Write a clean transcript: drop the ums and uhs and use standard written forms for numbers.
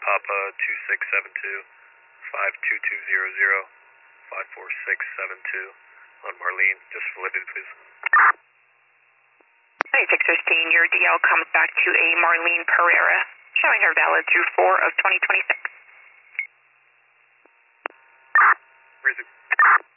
Papa 2672, 52200, 54672 on Marlene. Just validity, please. 9615, your DL comes back to a Marlene Pereira, showing her valid through 4 of 2026. Where is it?